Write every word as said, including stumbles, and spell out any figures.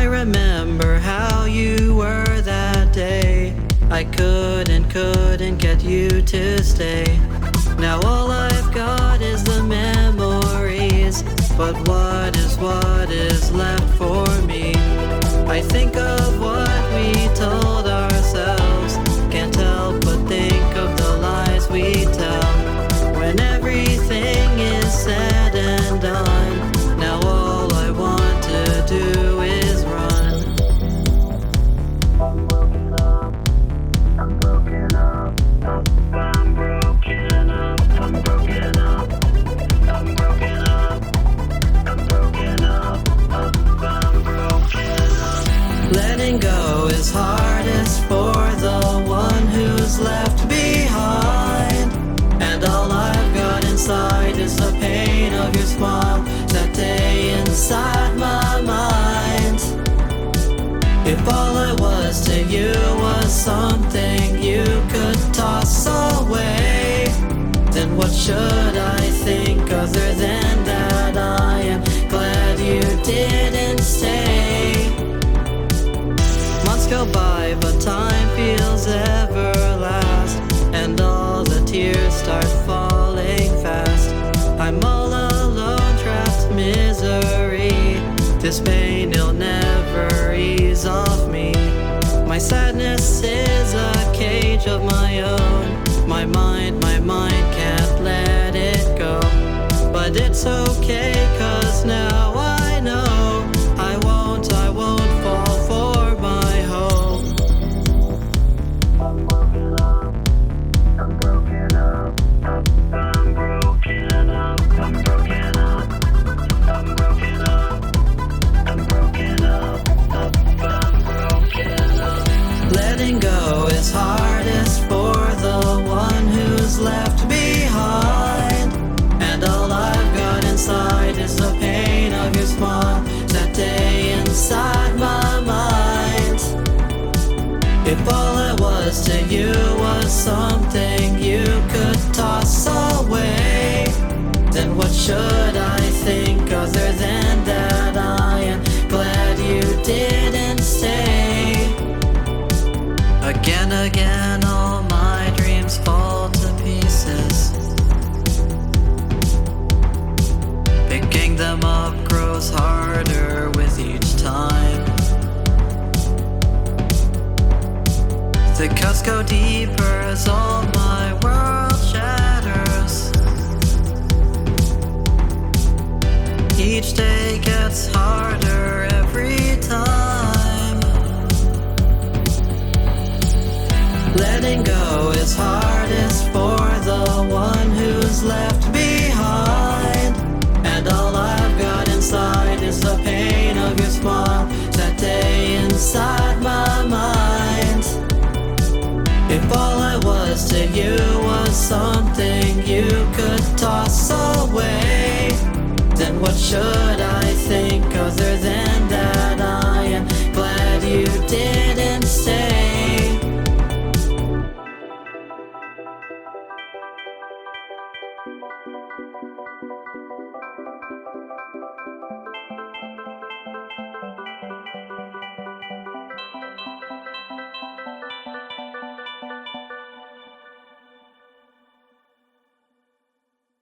I remember how you were that day. I couldn't, couldn't get you to stay. Now all I've got is the memories, but what is, what is left for me? I think of what we told ourselves, can't help but think of the lies we tell. When everything is said and done, now all I want to do is run. I'm broken up, I'm broken up, I'm broken up, I'm broken up, I'm broken up, I'm broken up, I'm broken up. Letting go is hardest for the one who's left behind, and all I've got inside is the pain of your smile that day inside my mind. If all I was to you was something you could toss away, then what should I think other than that I am glad you didn't stay? Months go by but time feels everlast, and all the tears start falling fast. I'm all alone, trapped misery. This pain will never ease off me. My sadness is a cage of my own. My mind, my mind can't let it go. But it's okay, cause now I know I won't, I won't fall for my hope. I'm broken up, I'm broken up, I'm broken up, I'm broken up, I'm broken up, I'm broken up, I'm broken up. Letting go is hardest for the one who's left behind, and all I've got inside is the pain of your smile that day inside my mind. If all I was to you was something you could toss away, then what should I think other than that I am glad you didn't stay? Again, again, all my dreams fall to pieces. Picking them up grows harder with each time. The cuts go deeper as all my world shatters. Each day gets harder every time. Letting go is hardest for the one who's left behind, and all I've got inside is the pain of your smile that day inside my mind. If all I was to you was something you could toss away, then what should I think other than